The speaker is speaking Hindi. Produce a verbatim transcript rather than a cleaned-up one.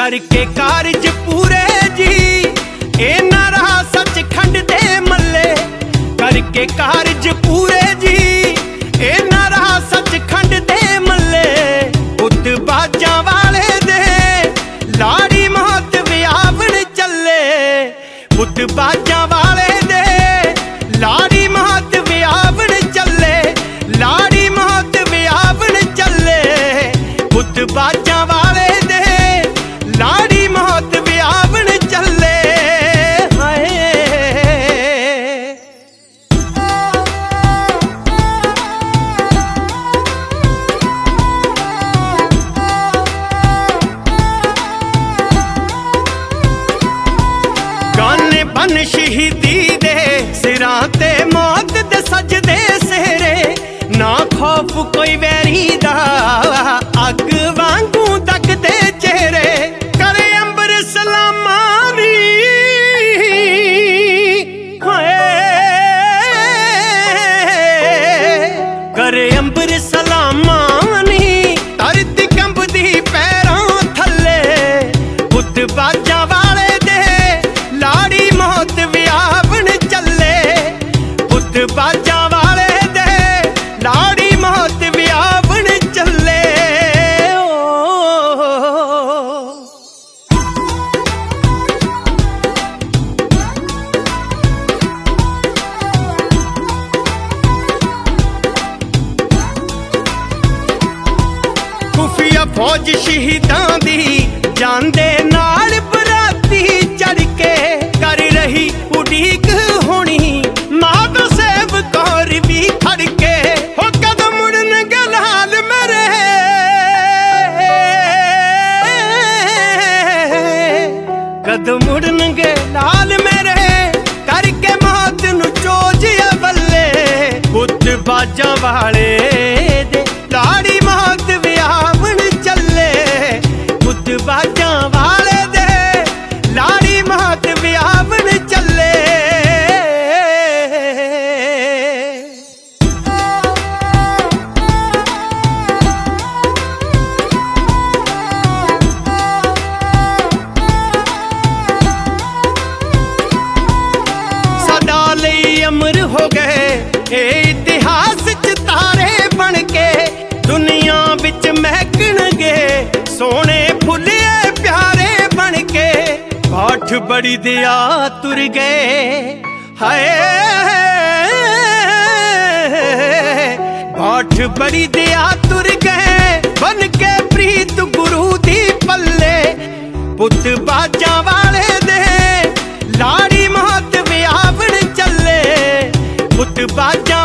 करके कारज पूरे जी ए ना रहा सचखंड दे मल्ले। करके कारज पूरे जी ए ना रहा सचखंड दे मल्ले। पुत बाजा वाले दे लाड़ी मौत व्यावण चले। पुत बाजा वाले दे लाड़ी मौत व्यावण चले। लाड़ी मौत व्यावण चले। पुत बाजा वाले दे लाड़ी मौत व्यावण चले। गाने बन शहीदी दे सिरां ते मौत दे सजदे सेहरे। ना खौफ कोई वैरी दा अग वांगू तकदे चेहरे। करे अंबर सलामा दी करे अंबर सलामा नी धरती कंबदी पैरों थले। पुत बाजा वाले दे लाड़ी मौत व्यावण चले। पुत बाजा वाले दे लाड़ी मौत व्यावण चले। खुफिया फौज शहीदां दी जांदे नाल बराती चढ़ के कर रही उड़ीक होनी। माधो सेव कौर भी खड़ के हो कदम मुड़न गलाल मेरे। कदम मुड़न गलाल मेरे करके मौत नु चोज बल्ले। पुत बाजा वाले दे लाड़ी मौत व्यावण चले। पुत बाजा वाले दे लाड़ी मौत व्यावण चले। सदा लई अमर हो गए ए इतिहास च तारे बन के। दुनिया विच महकणगे सोने फुल्ले प्यारे बन के। भाठ बड़ी दिया तुर गए हाय। भाठ बड़ी दिया तुर गए बन के प्रीत गुरु दी पल्ले। पुत बाजा वाले दे लाड़ी मौत व्यावण चले। पुत बाजा